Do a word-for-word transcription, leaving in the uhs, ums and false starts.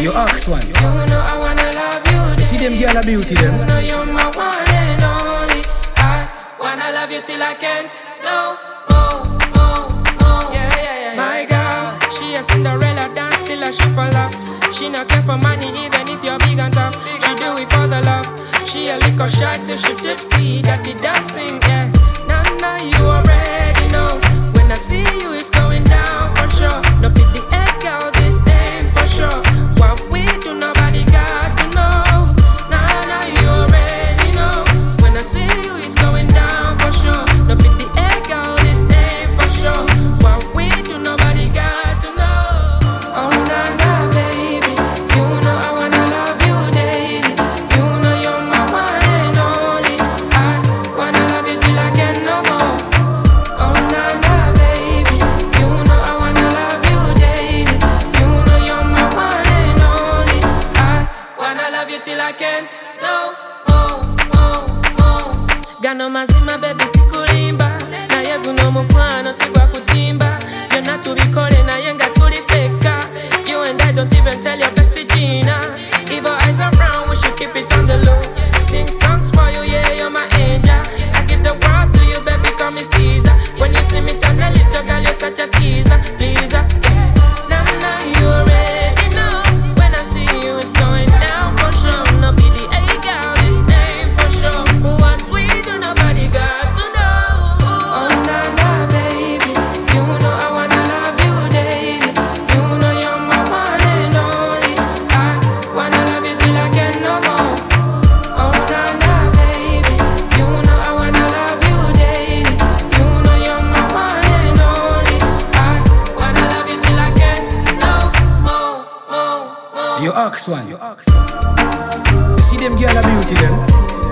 You ask one. You know I wanna love you daily. You see them girl a beauty them. You know you're my one and only. I wanna love you till I can't. No, oh, oh, oh. Yeah, yeah, yeah. My girl, she a Cinderella dance till I she for love. She not care for money even if you're big and tough. She do it for the love. She a liquor shot till she tipsy. That be dancing, yeah. Nah, nah, you already know. When I see you, it's going down for sure. No pity egg girl, this ain't for sure. What we do, nobody got to know. Nah, nah, you already know. When I see you, it's going down for sure. No pity egg girl, this ain't for sure. What we do, nobody got to know. Oh, nah, nah, baby. You know I wanna love you daily. You know you're my one and only. I wanna love you till I can't no more. Oh, nah, nah, baby. You know I wanna love you daily. You know you're my one and only. I wanna love you till I can't. No, oh, oh, oh. Gano mazima baby sikulimba. Na yegu no mukwano sigwa kutimba. Yona tubikole na yenga tulifeka. You and I don't even tell your bestie Gina. Evil eyes around, we should keep it on the low. Sing songs for you, yeah, you're my angel. I give the world to you, baby, call me Caesar. When you see me turn a little girl, you're such a teaser, pleaser, yeah. Nah, nah, you already know. When I see you, it's going down for sure. No be the A girl, this name for sure. What we do, nobody got to know. Oh, nah, nah, baby. You know I wanna love you daily. You know you're my one and only. I wanna love you till I can't no more. Oh, nah, nah, baby. You know I wanna love you daily. You know you're my one and only. I wanna love you till I can't. No, oh, oh, oh. You ask one. You see them girl a beauty them.